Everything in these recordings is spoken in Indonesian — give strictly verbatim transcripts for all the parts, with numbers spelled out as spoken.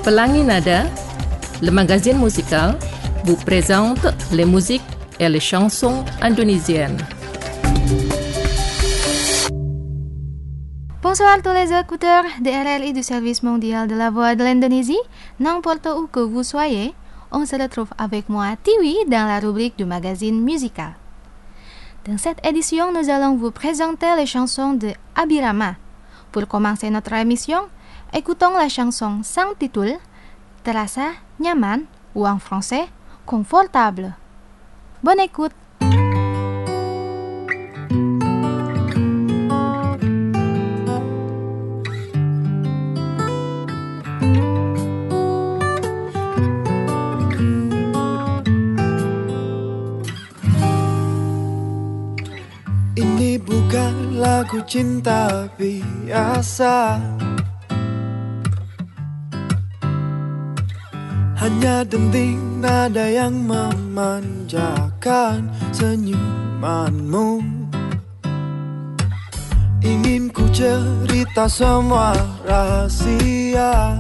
Pelangi Nada, le magazine musical, vous présente les musiques et les chansons indonésiennes. Bonsoir tous les écouteurs de R L I du Service mondial de la voix de l'Indonésie. N'importe où que vous soyez, on se retrouve avec moi, Tiwi, dans la rubrique du magazine musical. Dans cette édition, nous allons vous présenter les chansons de Abirama. Pour commencer notre émission, écoutons la chanson sans titre, Terasa Nyaman, ou en français, Confortable. Bonne écoute! Ini bukan lagu cinta biasa, hanya denting nada yang memanjakan senyumanmu. Ingin ku cerita semua rahasia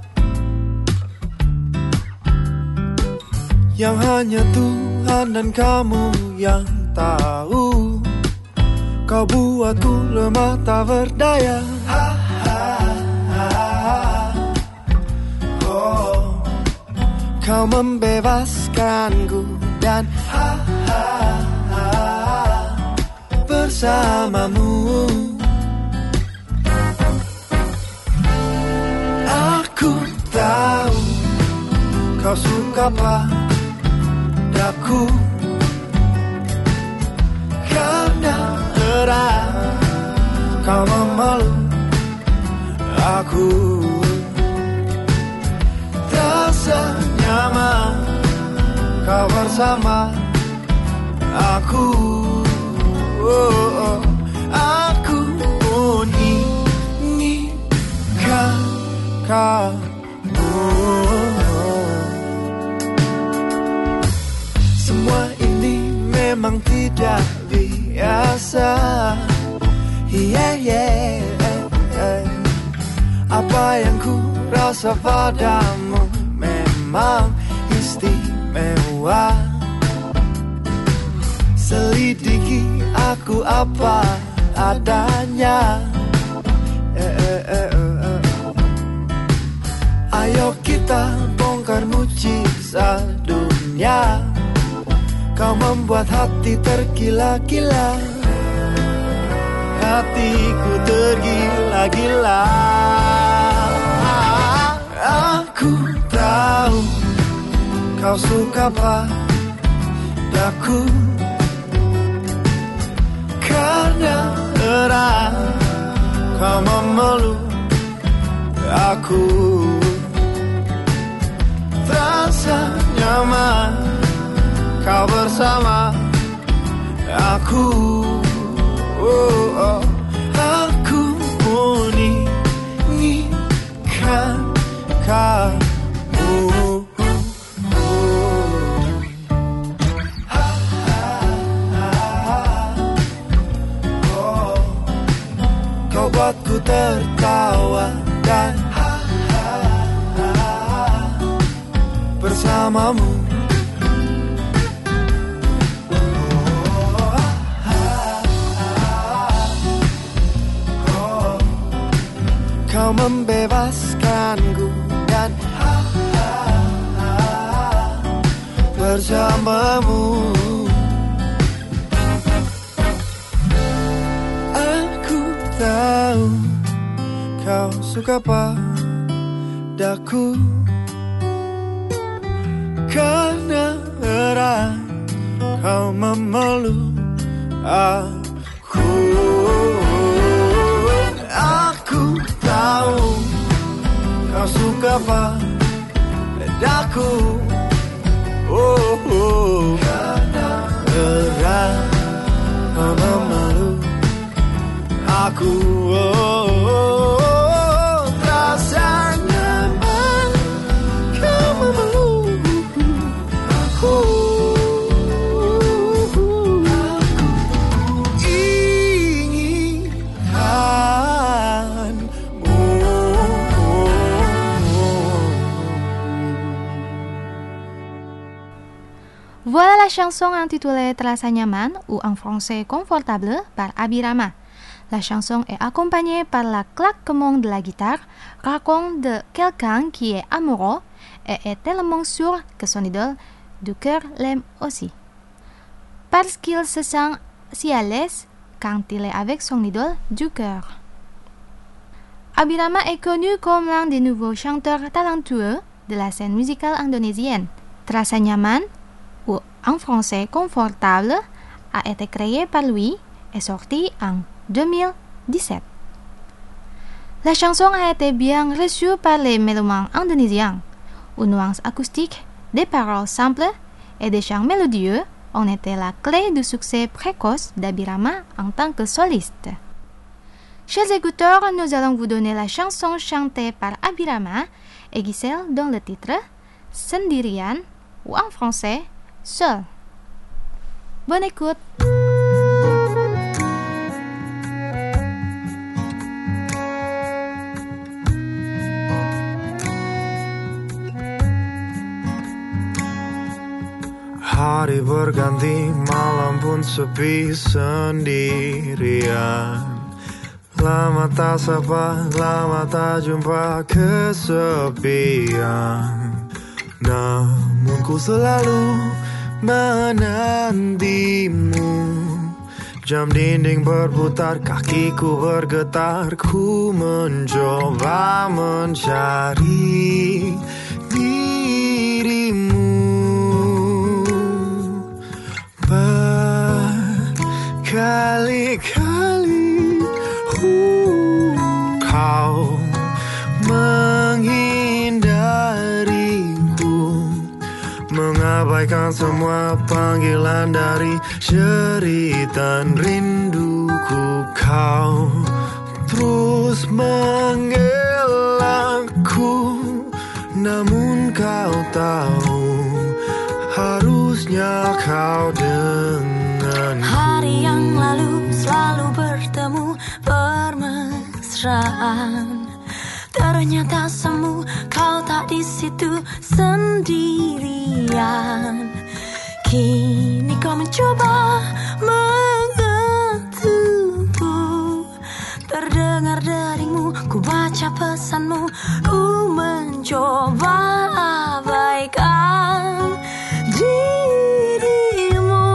yang hanya Tuhan dan kamu yang tahu. Kau buatku lemah tak berdaya. Ha, ha, ha, ha. Oh. Kau membebaskanku dan ha, ha, ha, bersamamu. Aku tahu kau suka padaku karena erat kau memeluk aku. Terasa nyaman kau bersama aku. Oh, oh. Aku pun inginkan kamu. Semua ini memang tidak biasa. Yeah, yeah, yeah. Apa yang ku rasa padamu memang istimewa. Selidiki aku apa adanya. eh, eh, eh, eh. Ayo kita bongkar mujizat dunia. Kau membuat hati tergila-gila, hatiku tergila-gila. Aku tahu kau suka padaku karena erat kau memeluk aku. Terasa nyaman kau bersama aku. Oh, oh. Aku pun inginkan kamu. Ha, ha, ha, oh. Kau buatku tertawa dan ha, ha, ha, bersamamu. Kau membebaskanku dan ha, ha, ha, bersamamu. Aku tahu kau suka padaku karena erat kau memeluk aku. Aku tahu kau suka padaku. Oh, oh. Karena erat kau memeluk aku. Oh, oh. Terasa nyaman kau memeluk aku. Aku inginkan Voilà la chanson intitulée Terasa nyaman ou en français confortable par Abirama. La chanson est accompagnée par la claquement de la guitare, raconte de quelqu'un qui est amoureux et est tellement sûr que son idole du cœur l'aime aussi. Parce qu'il se sent si à l'aise quand il est avec son idole du cœur. Abirama est connu comme l'un des nouveaux chanteurs talentueux de la scène musicale indonésienne. Terasa nyaman, ou en français confortable, a été créé par lui et sorti en deux mille dix-sept. La chanson a été bien reçue par les mélomanes indonésiens. Une nuance acoustique, des paroles simples et des chants mélodieux ont été la clé du succès précoce d'Abirama en tant que soliste. Chers écouteurs, nous allons vous donner la chanson chantée par Abirama et Giselle dans le titre Sendirian ou en français Seul. Bonne écoute. Hari berganti, malam pun sepi sendirian. Lama tak sapa, lama tak jumpa kesepian. Namun ku selalu menantimu. Jam dinding berputar, kakiku bergetar. Ku mencoba mencari dirimu. Berkali-kali uh, kau menghindariku, mengabaikan semua panggilan dari jeritan rinduku. Kau terus mengelakku, namun kau tahu harusnya kau denganku. Hari yang lalu selalu bertemu bermesraan. Ternyata semu kau tak di situ sendirian. Kini kau mencoba mengetukku. Terdengar deringmu, ku baca pesanmu. Ku mencoba abaikan dirimu.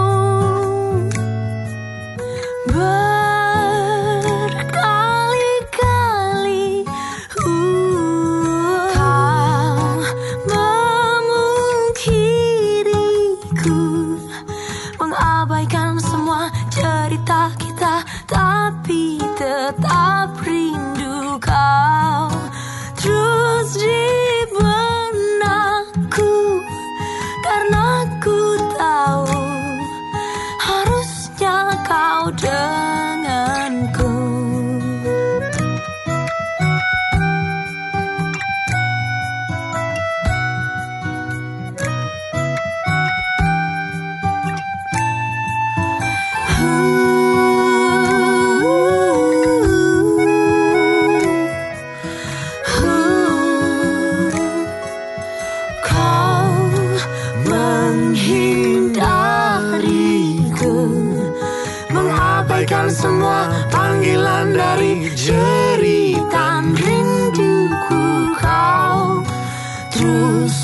Berkali-kali uh, kau memungkiriku, mengabaikan semua cerita kita, tapi tetap rindu kau terus di benakku. Karena ku tahu harusnya kau denganku. Semua panggilan dari jeritan rinduku. Kau terus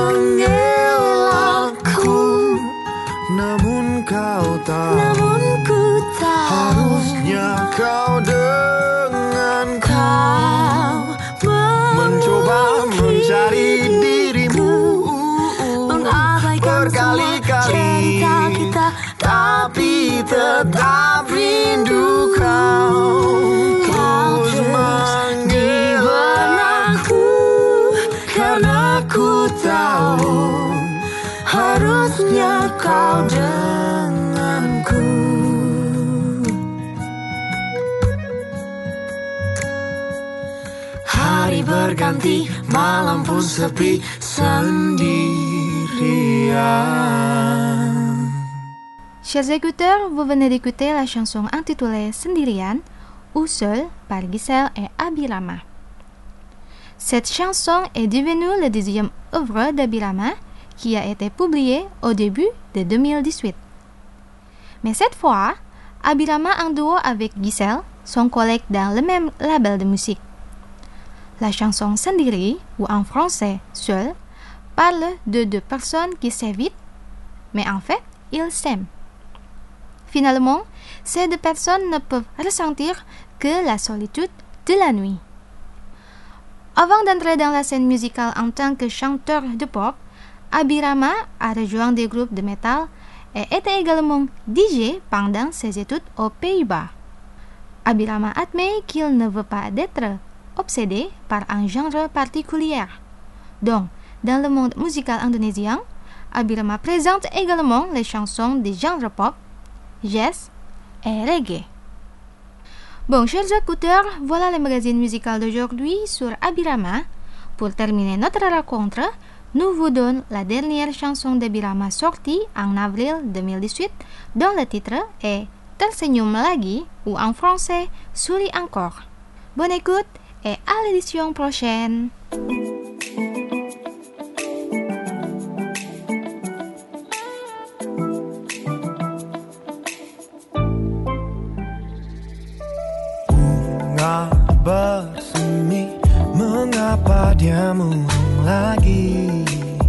mengelakku, namun kau tahu, namun ku tahu harusnya kau denganku. Kau mencoba mencari dirimu, mengabaikan berkali-kali cerita kita, tapi tetap rindu kau. Kau terus di benakku. Karena ku tahu harusnya kau denganku. Hari berganti, malam pun sepi sendirian. Chers écouteurs, vous venez d'écouter la chanson intitulée Sendirian ou Seul par Giselle et Abirama. Cette chanson est devenue la deuxième œuvre d'Abirama qui a été publié au début de deux mille dix-huit. Mais cette fois, Abirama en duo avec Giselle, son collègue dans le même label de musique. La chanson Sendiri, ou en français Seul, parle de deux personnes qui s'évitent, mais en fait, ils s'aiment. Finalement, ces deux personnes ne peuvent ressentir que la solitude de la nuit. Avant d'entrer dans la scène musicale en tant que chanteur de pop, Abirama a rejoint des groupes de métal et était également D J pendant ses études aux Pays-Bas. Abirama admet qu'il ne veut pas être obsédé par un genre particulier. Donc, dans le monde musical indonésien, Abirama présente également les chansons des genres pop, jazz et reggae. Bon, chers écouteurs, voilà le magazine musical d'aujourd'hui sur Abirama. Pour terminer notre rencontre, nous vous donnons la dernière chanson d'Abirama sortie en avril deux mille dix-huit, dont le titre est Tersenyum Lagi, ou en français Souris encore. Bonne écoute et à l'édition prochaine. Bunga bersemi, mengapa dia murung lagi?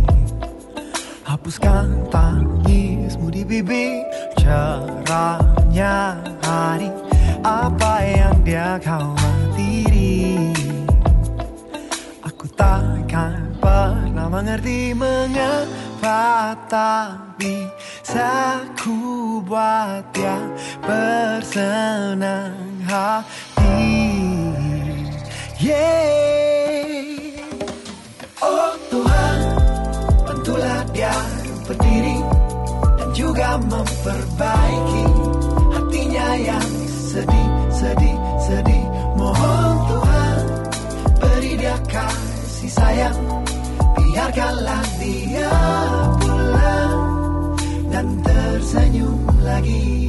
Hapuskan tangismu di bibir, cerahnya hari, apa yang dia khawatiri? Aku takkan pernah mengerti mengapa tak bisa ku buat dia bersenang hati. Yeah. Oh Tuhan, bantulah dia berdiri dan juga memperbaiki hatinya yang sedih, sedih, sedih. Mohon Tuhan, beri dia kasih sayang, biarkanlah dia pulang dan tersenyum lagi.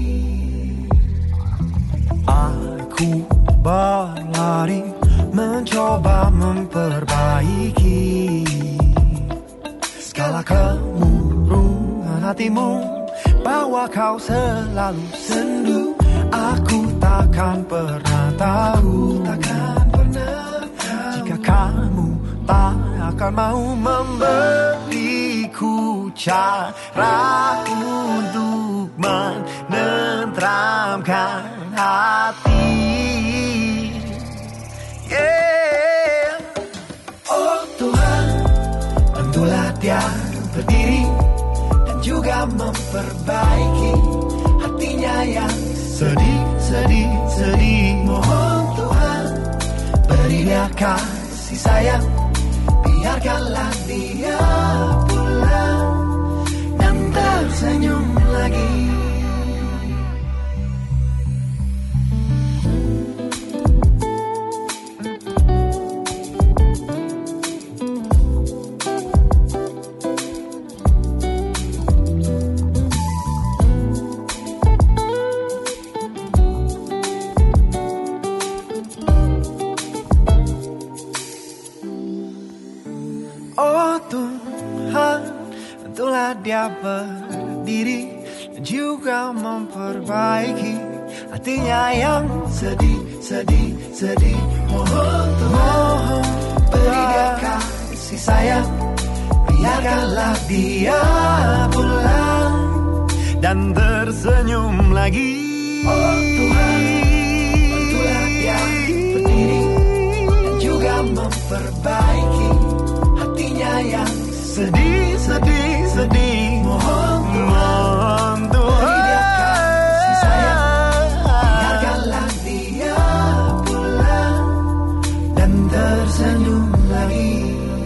Aku berlari mencoba memperbaiki segala kemurungan hatimu, bahwa kau selalu sendu. Aku takkan pernah tahu, takkan pernah tahu, jika kamu tak akan mau memberiku cara untuk menenteramkan hati. Yeah. Oh Tuhan, bantulah dia berdiri dan juga memperbaiki hatinya yang sedih, sedih, sedih. Mohon Tuhan, beri dia kasih sayang, biarkanlah dia pulang dan tersenyum lagi. Dia berdiri dan juga memperbaiki hatinya yang sedih, sedih, sedih. Mohon Tuhan, beri dia kasih sayang, biarkanlah dia pulang dan tersenyum lagi. Oh Tuhan, bantulah dia berdiri dan juga memperbaiki hatinya yang sedih, sedih, sedih. Mohon Tuhan, beri dia kasih sayang, biarkanlah dia pulang dan tersenyum lagi.